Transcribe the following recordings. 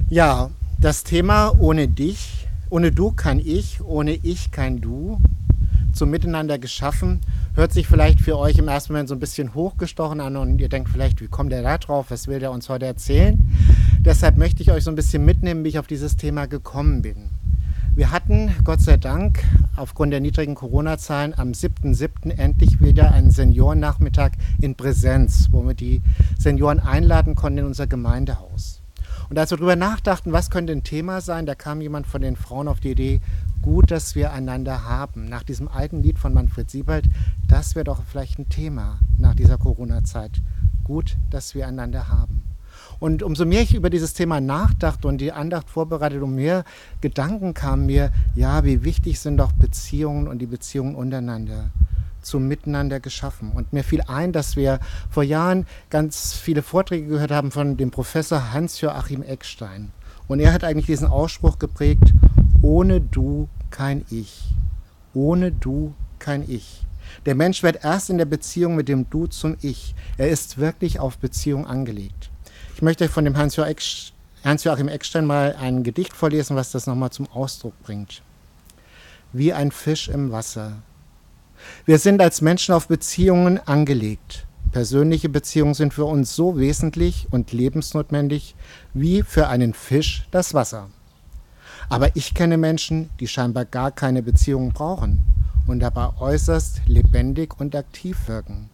Ja, das Thema ohne dich, ohne du kein ich, ohne ich kein du, zum Miteinander geschaffen, hört sich vielleicht für euch im ersten Moment so ein bisschen hochgestochen an und ihr denkt vielleicht, wie kommt der da drauf, was will der uns heute erzählen? Deshalb möchte ich euch so ein bisschen mitnehmen, wie ich auf dieses Thema gekommen bin. Wir hatten, Gott sei Dank, aufgrund der niedrigen Corona-Zahlen am 7.7. endlich wieder einen Seniorennachmittag in Präsenz, wo wir die Senioren einladen konnten in unser Gemeindehaus. Und als wir darüber nachdachten, was könnte ein Thema sein, da kam jemand von den Frauen auf die Idee, gut, dass wir einander haben. Nach diesem alten Lied von Manfred Siebald, das wäre doch vielleicht ein Thema nach dieser Corona-Zeit. Gut, dass wir einander haben. Und umso mehr ich über dieses Thema nachdachte und die Andacht vorbereitet, umso mehr Gedanken kamen mir, ja, wie wichtig sind doch Beziehungen und die Beziehungen untereinander zum Miteinander geschaffen. Und mir fiel ein, dass wir vor Jahren ganz viele Vorträge gehört haben von dem Professor Hans-Joachim Eckstein. Und er hat eigentlich diesen Ausspruch geprägt, ohne du kein Ich. Ohne du kein Ich. Der Mensch wird erst in der Beziehung mit dem Du zum Ich. Er ist wirklich auf Beziehung angelegt. Ich möchte von dem Hans-Joachim Eckstein mal ein Gedicht vorlesen, was das nochmal zum Ausdruck bringt. Wie ein Fisch im Wasser. Wir sind als Menschen auf Beziehungen angelegt. Persönliche Beziehungen sind für uns so wesentlich und lebensnotwendig wie für einen Fisch das Wasser. Aber ich kenne Menschen, die scheinbar gar keine Beziehungen brauchen und dabei äußerst lebendig und aktiv wirken.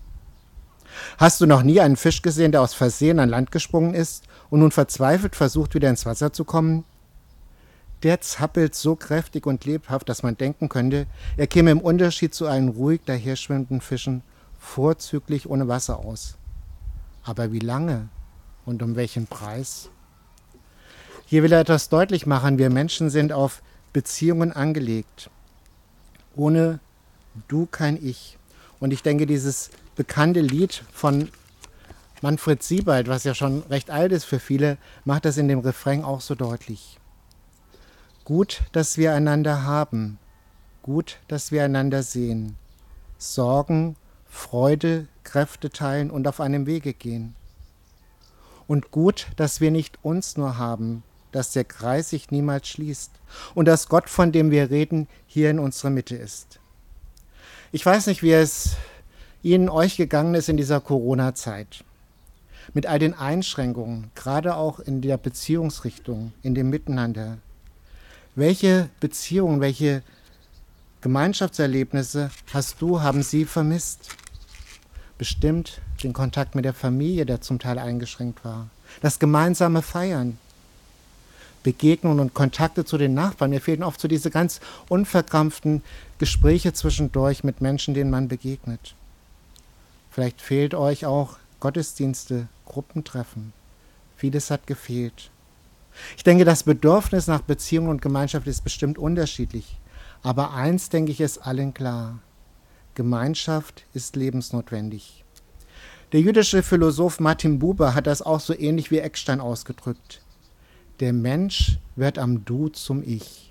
Hast du noch nie einen Fisch gesehen, der aus Versehen an Land gesprungen ist und nun verzweifelt versucht, wieder ins Wasser zu kommen? Der zappelt so kräftig und lebhaft, dass man denken könnte, er käme im Unterschied zu allen ruhig daherschwimmenden Fischen vorzüglich ohne Wasser aus. Aber wie lange und um welchen Preis? Hier will er etwas deutlich machen, wir Menschen sind auf Beziehungen angelegt. Ohne du kein Ich. Und ich denke, dieses bekannte Lied von Manfred Siebald, was ja schon recht alt ist für viele, macht das in dem Refrain auch so deutlich. Gut, dass wir einander haben. Gut, dass wir einander sehen. Sorgen, Freude, Kräfte teilen und auf einem Wege gehen. Und gut, dass wir nicht uns nur haben, dass der Kreis sich niemals schließt und dass Gott, von dem wir reden, hier in unserer Mitte ist. Ich weiß nicht, wie es Ihnen, euch gegangen ist in dieser Corona-Zeit. Mit all den Einschränkungen, gerade auch in der Beziehungsrichtung, in dem Miteinander. Welche Beziehungen, welche Gemeinschaftserlebnisse haben Sie vermisst? Bestimmt den Kontakt mit der Familie, der zum Teil eingeschränkt war. Das gemeinsame Feiern. Begegnungen und Kontakte zu den Nachbarn. Mir fehlen oft so diese ganz unverkrampften Gespräche zwischendurch mit Menschen, denen man begegnet. Vielleicht fehlt euch auch Gottesdienste, Gruppentreffen. Vieles hat gefehlt. Ich denke, das Bedürfnis nach Beziehung und Gemeinschaft ist bestimmt unterschiedlich. Aber eins, denke ich, ist allen klar. Gemeinschaft ist lebensnotwendig. Der jüdische Philosoph Martin Buber hat das auch so ähnlich wie Eckstein ausgedrückt. Der Mensch wird am Du zum Ich.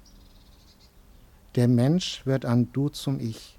Der Mensch wird am Du zum Ich.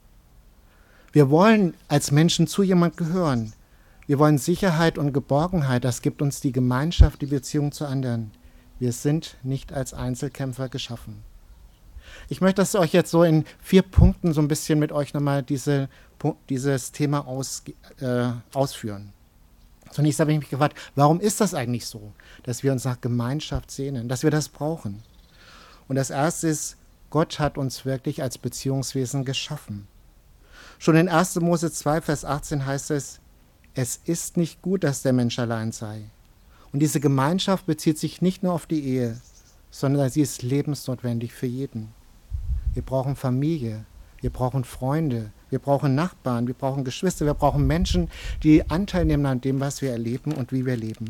Wir wollen als Menschen zu jemand gehören. Wir wollen Sicherheit und Geborgenheit. Das gibt uns die Gemeinschaft, die Beziehung zu anderen. Wir sind nicht als Einzelkämpfer geschaffen. Ich möchte das euch jetzt so in 4 Punkten so ein bisschen mit euch nochmal dieses Thema ausführen. Zunächst habe ich mich gefragt, warum ist das eigentlich so, dass wir uns nach Gemeinschaft sehnen, dass wir das brauchen? Und das Erste ist, Gott hat uns wirklich als Beziehungswesen geschaffen. Schon in 1. Mose 2, Vers 18 heißt es ist nicht gut, dass der Mensch allein sei. Und diese Gemeinschaft bezieht sich nicht nur auf die Ehe, sondern sie ist lebensnotwendig für jeden. Wir brauchen Familie, wir brauchen Freunde, wir brauchen Nachbarn, wir brauchen Geschwister, wir brauchen Menschen, die Anteil nehmen an dem, was wir erleben und wie wir leben.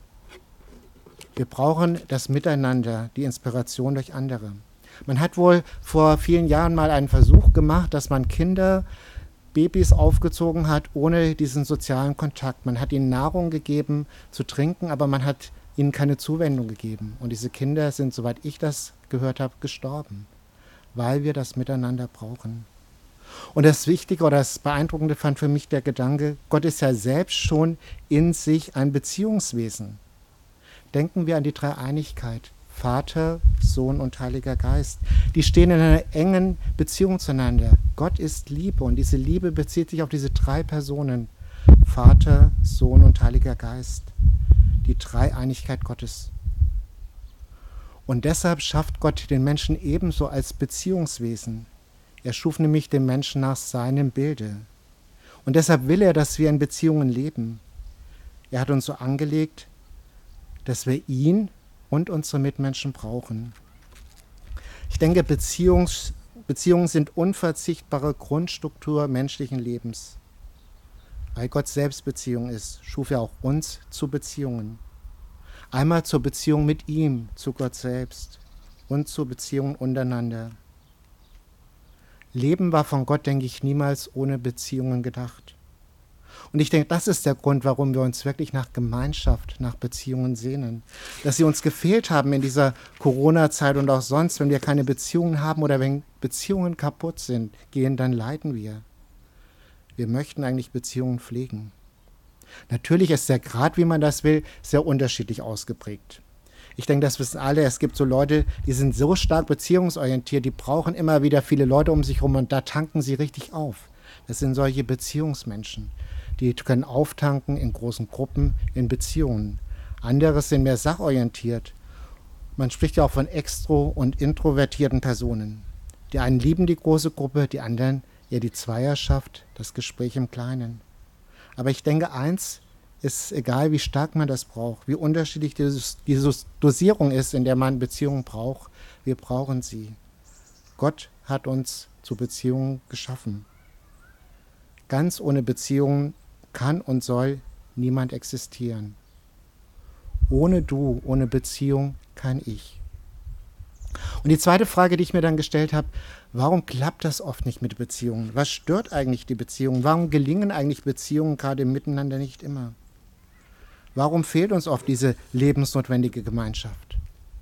Wir brauchen das Miteinander, die Inspiration durch andere. Man hat wohl vor vielen Jahren mal einen Versuch gemacht, dass man Babys aufgezogen hat, ohne diesen sozialen Kontakt. Man hat ihnen Nahrung gegeben, zu trinken, aber man hat ihnen keine Zuwendung gegeben. Und diese Kinder sind, soweit ich das gehört habe, gestorben, weil wir das Miteinander brauchen. Und das Wichtige oder das Beeindruckende fand für mich der Gedanke, Gott ist ja selbst schon in sich ein Beziehungswesen. Denken wir an die Dreieinigkeit. Vater, Sohn und Heiliger Geist. Die stehen in einer engen Beziehung zueinander. Gott ist Liebe und diese Liebe bezieht sich auf diese drei Personen. Vater, Sohn und Heiliger Geist. Die Dreieinigkeit Gottes. Und deshalb schafft Gott den Menschen ebenso als Beziehungswesen. Er schuf nämlich den Menschen nach seinem Bilde. Und deshalb will er, dass wir in Beziehungen leben. Er hat uns so angelegt, dass wir ihn und unsere Mitmenschen brauchen. Ich denke, Beziehungen sind unverzichtbare Grundstruktur menschlichen Lebens. Weil Gott selbst Beziehung ist, schuf er auch uns zu Beziehungen. Einmal zur Beziehung mit ihm, zu Gott selbst und zur Beziehung untereinander. Leben war von Gott, denke ich, niemals ohne Beziehungen gedacht. Und ich denke, das ist der Grund, warum wir uns wirklich nach Gemeinschaft, nach Beziehungen sehnen. Dass sie uns gefehlt haben in dieser Corona-Zeit und auch sonst, wenn wir keine Beziehungen haben oder wenn Beziehungen kaputt gehen, dann leiden wir. Wir möchten eigentlich Beziehungen pflegen. Natürlich ist der Grad, wie man das will, sehr unterschiedlich ausgeprägt. Ich denke, das wissen alle. Es gibt so Leute, die sind so stark beziehungsorientiert, die brauchen immer wieder viele Leute um sich herum und da tanken sie richtig auf. Das sind solche Beziehungsmenschen. Die können auftanken in großen Gruppen, in Beziehungen. Andere sind mehr sachorientiert. Man spricht ja auch von extro- und introvertierten Personen. Die einen lieben die große Gruppe, die anderen eher die Zweierschaft, das Gespräch im Kleinen. Aber ich denke, eins ist egal, wie stark man das braucht, wie unterschiedlich diese Dosierung ist, in der man Beziehungen braucht. Wir brauchen sie. Gott hat uns zu Beziehungen geschaffen. Ganz ohne Beziehungen kann und soll niemand existieren. Ohne du, ohne Beziehung kein Ich. Und die zweite Frage, die ich mir dann gestellt habe, warum klappt das oft nicht mit Beziehungen? Was stört eigentlich die Beziehungen? Warum gelingen eigentlich Beziehungen gerade im Miteinander nicht immer? Warum fehlt uns oft diese lebensnotwendige Gemeinschaft?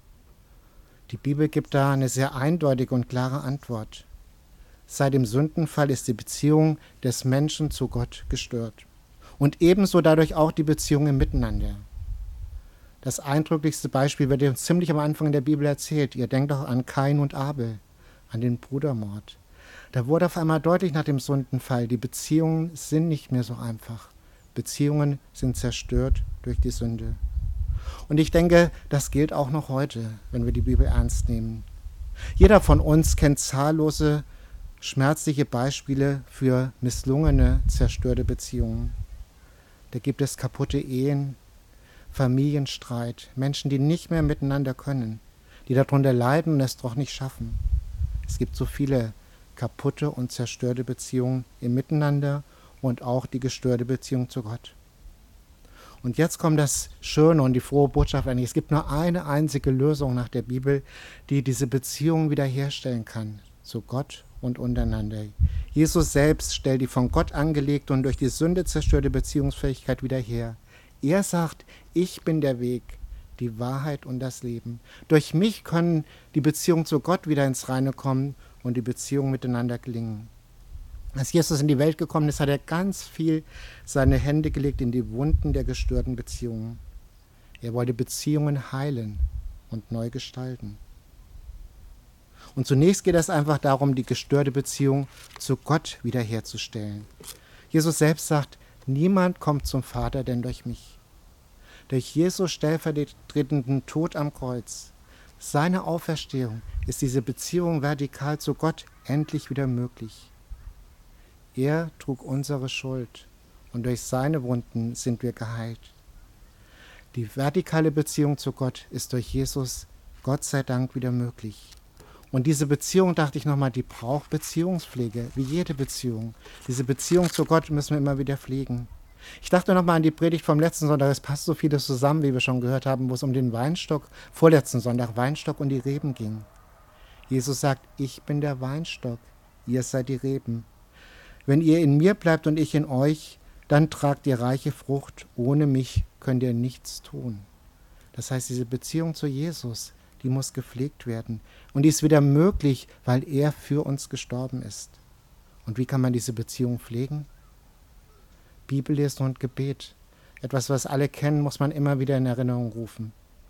Die Bibel gibt da eine sehr eindeutige und klare Antwort. Seit dem Sündenfall ist die Beziehung des Menschen zu Gott gestört. Und ebenso dadurch auch die Beziehung im Miteinander. Das eindrücklichste Beispiel wird uns ziemlich am Anfang in der Bibel erzählt. Ihr denkt doch an Kain und Abel, an den Brudermord. Da wurde auf einmal deutlich nach dem Sündenfall, die Beziehungen sind nicht mehr so einfach. Beziehungen sind zerstört durch die Sünde. Und ich denke, das gilt auch noch heute, wenn wir die Bibel ernst nehmen. Jeder von uns kennt zahllose, schmerzliche Beispiele für misslungene, zerstörte Beziehungen. Da gibt es kaputte Ehen, Familienstreit, Menschen, die nicht mehr miteinander können, die darunter leiden und es doch nicht schaffen. Es gibt so viele kaputte und zerstörte Beziehungen im Miteinander und auch die gestörte Beziehung zu Gott. Und jetzt kommt das Schöne und die frohe Botschaft eigentlich. Es gibt nur eine einzige Lösung nach der Bibel, die diese Beziehung wiederherstellen kann, zu Gott und untereinander. Jesus selbst stellt die von Gott angelegte und durch die Sünde zerstörte Beziehungsfähigkeit wieder her. Er sagt, ich bin der Weg, die Wahrheit und das Leben. Durch mich können die Beziehungen zu Gott wieder ins Reine kommen und die Beziehungen miteinander gelingen. Als Jesus in die Welt gekommen ist, hat er ganz viel seine Hände gelegt in die Wunden der gestörten Beziehungen. Er wollte Beziehungen heilen und neu gestalten. Und zunächst geht es einfach darum, die gestörte Beziehung zu Gott wiederherzustellen. Jesus selbst sagt, niemand kommt zum Vater denn durch mich. Durch Jesus stellvertretenden Tod am Kreuz, seine Auferstehung, ist diese Beziehung vertikal zu Gott endlich wieder möglich. Er trug unsere Schuld und durch seine Wunden sind wir geheilt. Die vertikale Beziehung zu Gott ist durch Jesus, Gott sei Dank, wieder möglich. Und diese Beziehung, dachte ich nochmal, die braucht Beziehungspflege, wie jede Beziehung. Diese Beziehung zu Gott müssen wir immer wieder pflegen. Ich dachte nochmal an die Predigt vom letzten Sonntag, es passt so vieles zusammen, wie wir schon gehört haben, wo es um den Weinstock, vorletzten Sonntag, Weinstock und die Reben ging. Jesus sagt, ich bin der Weinstock, ihr seid die Reben. Wenn ihr in mir bleibt und ich in euch, dann tragt ihr reiche Frucht. Ohne mich könnt ihr nichts tun. Das heißt, diese Beziehung zu Jesus, die muss gepflegt werden. Und die ist wieder möglich, weil er für uns gestorben ist. Und wie kann man diese Beziehung pflegen? Bibellesen und Gebet. Etwas, was alle kennen, muss man immer wieder in Erinnerung rufen.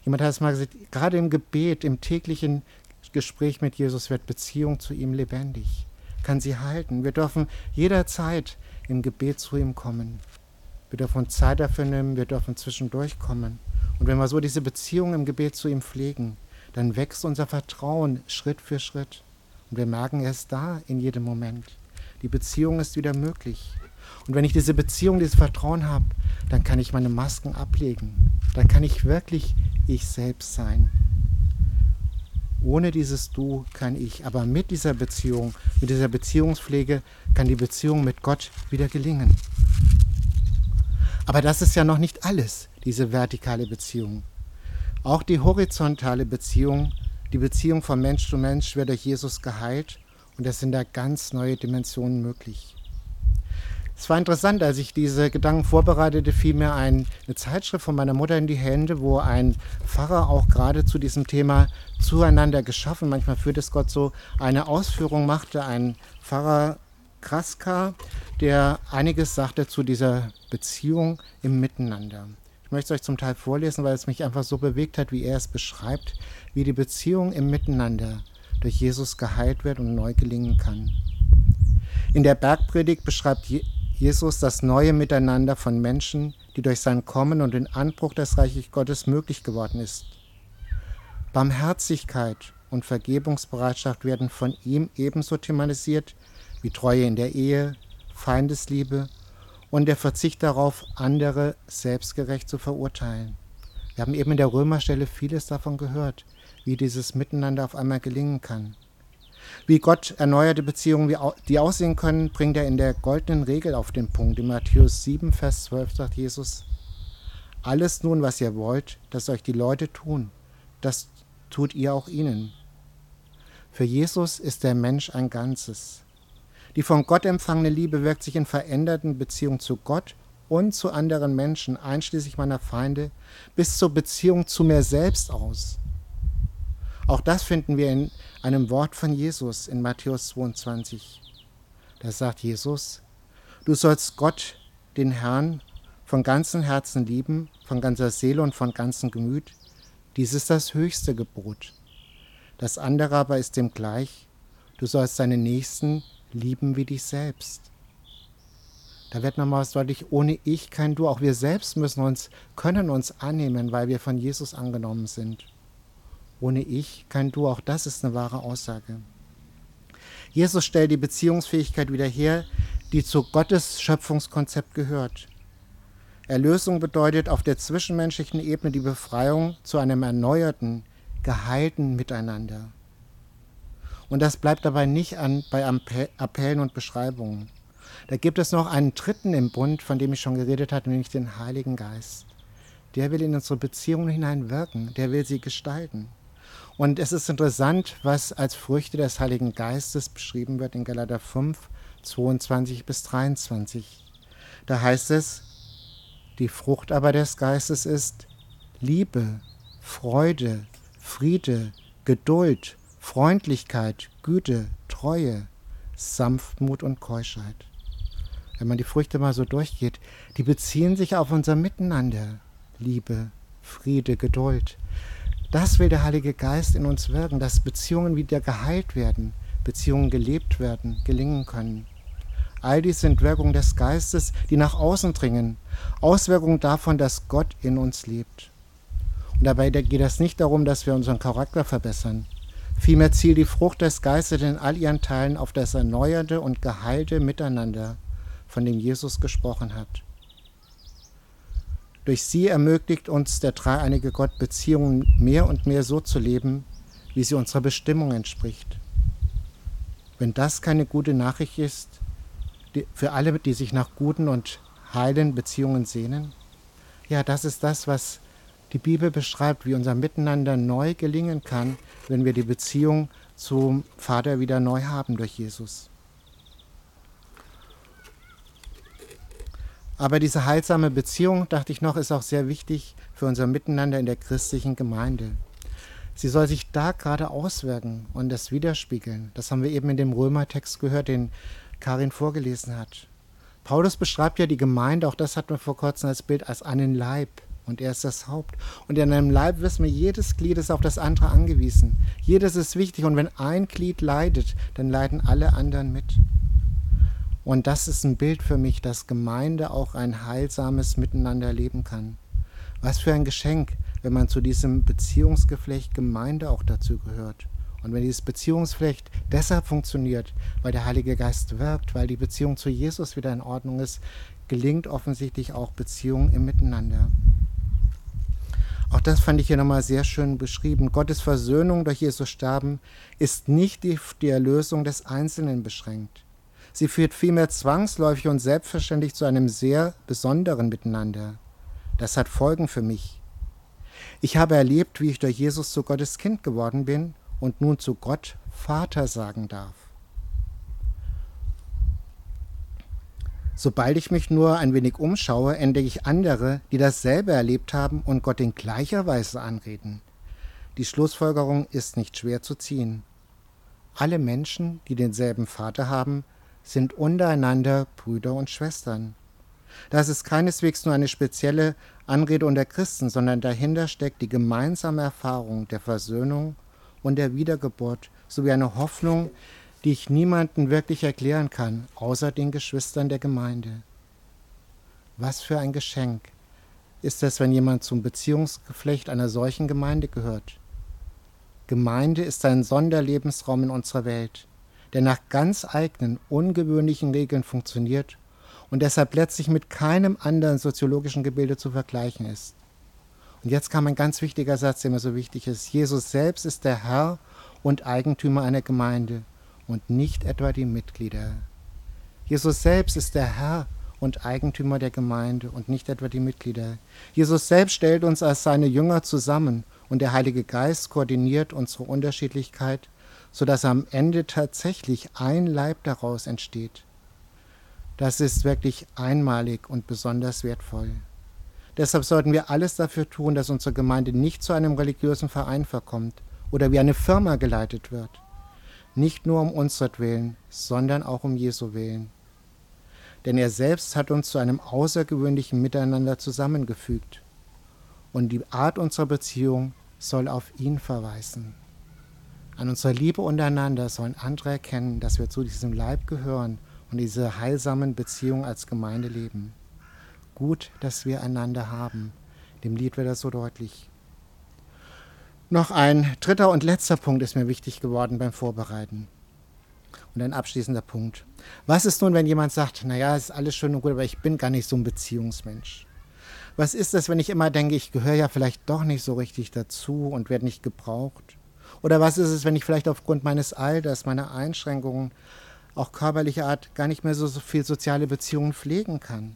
Jemand hat es mal gesagt, gerade im Gebet, im täglichen Gespräch mit Jesus wird Beziehung zu ihm lebendig, kann sie halten. Wir dürfen jederzeit im Gebet zu ihm kommen. Wir dürfen uns Zeit dafür nehmen, wir dürfen zwischendurch kommen. Und wenn wir so diese Beziehung im Gebet zu ihm pflegen, dann wächst unser Vertrauen Schritt für Schritt. Und wir merken, er ist da in jedem Moment. Die Beziehung ist wieder möglich. Und wenn ich diese Beziehung, dieses Vertrauen habe, dann kann ich meine Masken ablegen. Dann kann ich wirklich ich selbst sein. Ohne dieses Du kann ich, aber mit dieser Beziehung, mit dieser Beziehungspflege kann die Beziehung mit Gott wieder gelingen. Aber das ist ja noch nicht alles, diese vertikale Beziehung. Auch die horizontale Beziehung, die Beziehung von Mensch zu Mensch wird durch Jesus geheilt und es sind da ganz neue Dimensionen möglich. Es war interessant, als ich diese Gedanken vorbereitete, fiel mir eine Zeitschrift von meiner Mutter in die Hände, wo ein Pfarrer auch gerade zu diesem Thema zueinander geschaffen, manchmal führt es Gott so, eine Ausführung machte, ein Pfarrer Kraska, der einiges sagte zu dieser Beziehung im Miteinander. Ich möchte es euch zum Teil vorlesen, weil es mich einfach so bewegt hat, wie er es beschreibt, wie die Beziehung im Miteinander durch Jesus geheilt wird und neu gelingen kann. In der Bergpredigt beschreibt Jesus das neue Miteinander von Menschen, die durch sein Kommen und den Anbruch des Reiches Gottes möglich geworden ist. Barmherzigkeit und Vergebungsbereitschaft werden von ihm ebenso thematisiert wie Treue in der Ehe, Feindesliebe und der Verzicht darauf, andere selbstgerecht zu verurteilen. Wir haben eben in der Römerstelle vieles davon gehört, wie dieses Miteinander auf einmal gelingen kann. Wie Gott erneuerte Beziehungen, die aussehen können, bringt er in der goldenen Regel auf den Punkt. In Matthäus 7, Vers 12 sagt Jesus: Alles nun, was ihr wollt, dass euch die Leute tun, das tut ihr auch ihnen. Für Jesus ist der Mensch ein Ganzes. Die von Gott empfangene Liebe wirkt sich in veränderten Beziehungen zu Gott und zu anderen Menschen, einschließlich meiner Feinde, bis zur Beziehung zu mir selbst aus. Auch das finden wir in einem Wort von Jesus in Matthäus 22. Da sagt Jesus: Du sollst Gott, den Herrn, von ganzem Herzen lieben, von ganzer Seele und von ganzem Gemüt. Dies ist das höchste Gebot. Das andere aber ist dem gleich: Du sollst deinen Nächsten lieben wie dich selbst. Da wird nochmals deutlich, ohne Ich kein Du. Auch wir selbst können uns annehmen, weil wir von Jesus angenommen sind. Ohne Ich kein Du, auch das ist eine wahre Aussage. Jesus stellt die Beziehungsfähigkeit wieder her, die zu Gottes Schöpfungskonzept gehört. Erlösung bedeutet auf der zwischenmenschlichen Ebene die Befreiung zu einem erneuerten, geheilten Miteinander. Und das bleibt dabei nicht bei Appellen und Beschreibungen. Da gibt es noch einen dritten im Bund, von dem ich schon geredet hatte, nämlich den Heiligen Geist. Der will in unsere Beziehungen hineinwirken, der will sie gestalten. Und es ist interessant, was als Früchte des Heiligen Geistes beschrieben wird in Galater 5, 22 bis 23. Da heißt es: Die Frucht aber des Geistes ist Liebe, Freude, Friede, Geduld, Freundlichkeit, Güte, Treue, Sanftmut und Keuschheit. Wenn man die Früchte mal so durchgeht, die beziehen sich auf unser Miteinander. Liebe, Friede, Geduld. Das will der Heilige Geist in uns wirken, dass Beziehungen wieder geheilt werden, Beziehungen gelebt werden, gelingen können. All dies sind Wirkungen des Geistes, die nach außen dringen, Auswirkungen davon, dass Gott in uns lebt. Und dabei geht es nicht darum, dass wir unseren Charakter verbessern. Vielmehr zielt die Frucht des Geistes in all ihren Teilen auf das erneuerte und geheilte Miteinander, von dem Jesus gesprochen hat. Durch sie ermöglicht uns der dreieinige Gott, Beziehungen mehr und mehr so zu leben, wie sie unserer Bestimmung entspricht. Wenn das keine gute Nachricht ist, für alle, die sich nach guten und heilen Beziehungen sehnen, ja, das ist das, was die Bibel beschreibt, wie unser Miteinander neu gelingen kann, wenn wir die Beziehung zum Vater wieder neu haben durch Jesus. Aber diese heilsame Beziehung, dachte ich noch, ist auch sehr wichtig für unser Miteinander in der christlichen Gemeinde. Sie soll sich da gerade auswirken und das widerspiegeln. Das haben wir eben in dem Römertext gehört, den Karin vorgelesen hat. Paulus beschreibt ja die Gemeinde, auch das hatten wir vor kurzem als Bild, als einen Leib. und er ist das Haupt. Und in einem Leib wissen wir, jedes Glied ist auf das andere angewiesen. Jedes ist wichtig und wenn ein Glied leidet, dann leiden alle anderen mit. Und das ist ein Bild für mich, dass Gemeinde auch ein heilsames Miteinander leben kann. Was für ein Geschenk, wenn man zu diesem Beziehungsgeflecht Gemeinde auch dazu gehört. Und wenn dieses Beziehungsgeflecht deshalb funktioniert, weil der Heilige Geist wirkt, weil die Beziehung zu Jesus wieder in Ordnung ist, gelingt offensichtlich auch Beziehung im Miteinander. Auch das fand ich hier nochmal sehr schön beschrieben. Gottes Versöhnung durch Jesus Sterben ist nicht die Erlösung des Einzelnen beschränkt. Sie führt vielmehr zwangsläufig und selbstverständlich zu einem sehr besonderen Miteinander. Das hat Folgen für mich. Ich habe erlebt, wie ich durch Jesus zu Gottes Kind geworden bin und nun zu Gott Vater sagen darf. Sobald ich mich nur ein wenig umschaue, entdecke ich andere, die dasselbe erlebt haben und Gott in gleicher Weise anreden. Die Schlussfolgerung ist nicht schwer zu ziehen. Alle Menschen, die denselben Vater haben, sind untereinander Brüder und Schwestern. Das ist keineswegs nur eine spezielle Anrede unter Christen, sondern dahinter steckt die gemeinsame Erfahrung der Versöhnung und der Wiedergeburt sowie eine Hoffnung, die ich niemandem wirklich erklären kann, außer den Geschwistern der Gemeinde. Was für ein Geschenk ist es, wenn jemand zum Beziehungsgeflecht einer solchen Gemeinde gehört. Gemeinde ist ein Sonderlebensraum in unserer Welt, der nach ganz eigenen, ungewöhnlichen Regeln funktioniert und deshalb letztlich mit keinem anderen soziologischen Gebilde zu vergleichen ist. Und jetzt kam ein ganz wichtiger Satz, der mir so wichtig ist. Jesus selbst ist der Herr und Eigentümer einer Gemeinde und nicht etwa die Mitglieder. Jesus selbst ist der Herr und Eigentümer der Gemeinde und nicht etwa die Mitglieder. Jesus selbst stellt uns als seine Jünger zusammen und der Heilige Geist koordiniert unsere Unterschiedlichkeit, sodass am Ende tatsächlich ein Leib daraus entsteht. Das ist wirklich einmalig und besonders wertvoll. Deshalb sollten wir alles dafür tun, dass unsere Gemeinde nicht zu einem religiösen Verein verkommt oder wie eine Firma geleitet wird. Nicht nur um unseretwillen, sondern auch um Jesu willen. Denn er selbst hat uns zu einem außergewöhnlichen Miteinander zusammengefügt. Und die Art unserer Beziehung soll auf ihn verweisen. An unserer Liebe untereinander sollen andere erkennen, dass wir zu diesem Leib gehören und diese heilsamen Beziehungen als Gemeinde leben. Gut, dass wir einander haben. Dem Lied wird das so deutlich. Noch ein dritter und letzter Punkt ist mir wichtig geworden beim Vorbereiten. Und ein abschließender Punkt. Was ist nun, wenn jemand sagt, naja, es ist alles schön und gut, aber ich bin gar nicht so ein Beziehungsmensch? Was ist das, wenn ich immer denke, ich gehöre ja vielleicht doch nicht so richtig dazu und werde nicht gebraucht? Oder was ist es, wenn ich vielleicht aufgrund meines Alters, meiner Einschränkungen, auch körperlicher Art, gar nicht mehr so viel soziale Beziehungen pflegen kann?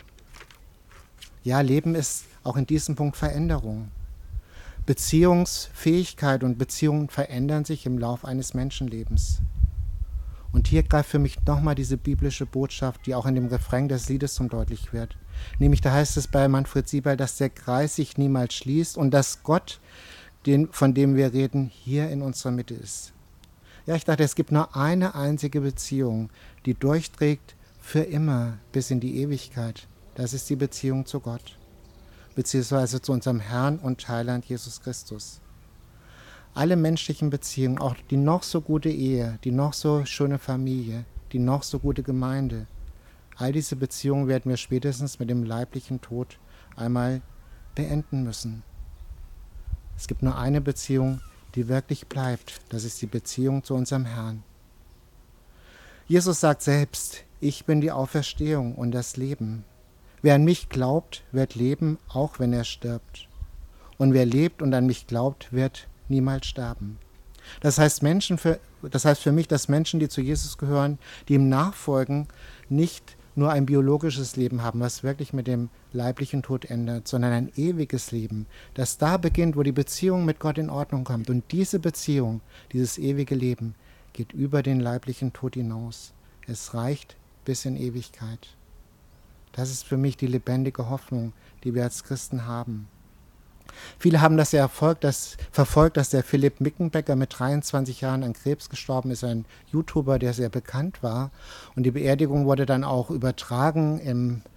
Ja, Leben ist auch in diesem Punkt Veränderung. Beziehungsfähigkeit und Beziehungen verändern sich im Lauf eines Menschenlebens. Und hier greift für mich nochmal diese biblische Botschaft, die auch in dem Refrain des Liedes zum deutlich wird. Nämlich da heißt es bei Manfred Sieberl, dass der Kreis sich niemals schließt und dass Gott, von dem wir reden, hier in unserer Mitte ist. Ja, ich dachte, es gibt nur eine einzige Beziehung, die durchträgt für immer bis in die Ewigkeit. Das ist die Beziehung zu Gott, beziehungsweise zu unserem Herrn und Heiland Jesus Christus. Alle menschlichen Beziehungen, auch die noch so gute Ehe, die noch so schöne Familie, die noch so gute Gemeinde, all diese Beziehungen werden wir spätestens mit dem leiblichen Tod einmal beenden müssen. Es gibt nur eine Beziehung, die wirklich bleibt. Das ist die Beziehung zu unserem Herrn. Jesus sagt selbst, ich bin die Auferstehung und das Leben. Wer an mich glaubt, wird leben, auch wenn er stirbt. Und wer lebt und an mich glaubt, wird niemals sterben. Das heißt für mich, dass Menschen, die zu Jesus gehören, die ihm nachfolgen, nicht nur ein biologisches Leben haben, was wirklich mit dem leiblichen Tod endet, sondern ein ewiges Leben, das da beginnt, wo die Beziehung mit Gott in Ordnung kommt. Und diese Beziehung, dieses ewige Leben, geht über den leiblichen Tod hinaus. Es reicht bis in Ewigkeit. Das ist für mich die lebendige Hoffnung, die wir als Christen haben. Viele haben das ja verfolgt, dass der Philipp Mickenbecker mit 23 Jahren an Krebs gestorben ist, ein YouTuber, der sehr bekannt war. Und die Beerdigung wurde dann auch übertragen im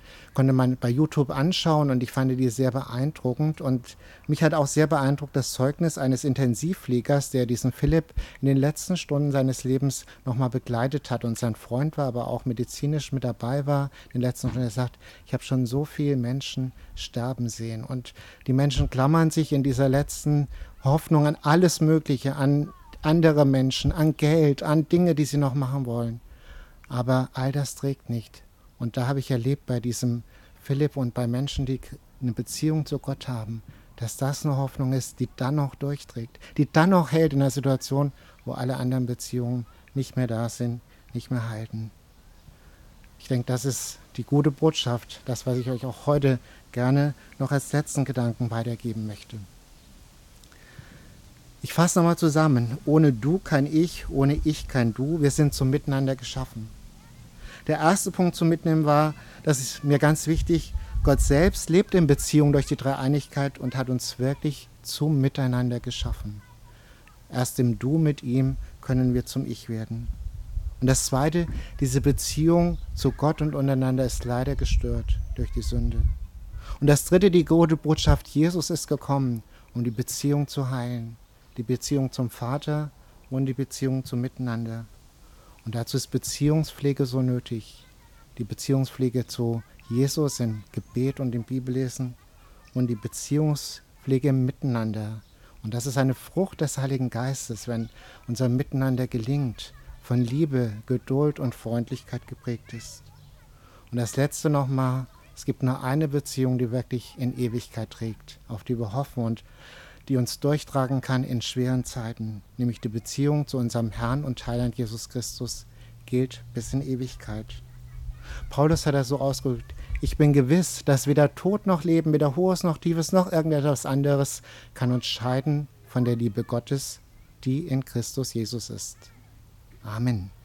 Konnte man bei YouTube anschauen und ich fand die sehr beeindruckend. Und mich hat auch sehr beeindruckt das Zeugnis eines Intensivpflegers, der diesen Philipp in den letzten Stunden seines Lebens nochmal begleitet hat und sein Freund war, aber auch medizinisch mit dabei war. In den letzten Stunden, er sagt, ich habe schon so viele Menschen sterben sehen. Und die Menschen klammern sich in dieser letzten Hoffnung an alles Mögliche, an andere Menschen, an Geld, an Dinge, die sie noch machen wollen. Aber all das trägt nicht. Und da habe ich erlebt bei diesem Philipp und bei Menschen, die eine Beziehung zu Gott haben, dass das eine Hoffnung ist, die dann noch durchträgt, die dann noch hält in einer Situation, wo alle anderen Beziehungen nicht mehr da sind, nicht mehr halten. Ich denke, das ist die gute Botschaft, das, was ich euch auch heute gerne noch als letzten Gedanken weitergeben möchte. Ich fasse nochmal zusammen. Ohne du kein Ich, ohne ich kein du. Wir sind zum Miteinander geschaffen. Der erste Punkt zum Mitnehmen war, das ist mir ganz wichtig, Gott selbst lebt in Beziehung durch die Dreieinigkeit und hat uns wirklich zum Miteinander geschaffen. Erst im Du mit ihm können wir zum Ich werden. Und das zweite, diese Beziehung zu Gott und untereinander ist leider gestört durch die Sünde. Und das dritte, die gute Botschaft, Jesus ist gekommen, um die Beziehung zu heilen. Die Beziehung zum Vater und die Beziehung zum Miteinander. Und dazu ist Beziehungspflege so nötig. Die Beziehungspflege zu Jesus im Gebet und im Bibellesen und die Beziehungspflege im Miteinander. Und das ist eine Frucht des Heiligen Geistes, wenn unser Miteinander gelingt, von Liebe, Geduld und Freundlichkeit geprägt ist. Und das Letzte nochmal, es gibt nur eine Beziehung, die wirklich in Ewigkeit trägt, auf die wir hoffen und die uns durchtragen kann in schweren Zeiten, nämlich die Beziehung zu unserem Herrn und Heiland Jesus Christus, gilt bis in Ewigkeit. Paulus hat das so ausgedrückt, ich bin gewiss, dass weder Tod noch Leben, weder Hohes noch Tiefes noch irgendetwas anderes kann uns scheiden von der Liebe Gottes, die in Christus Jesus ist. Amen.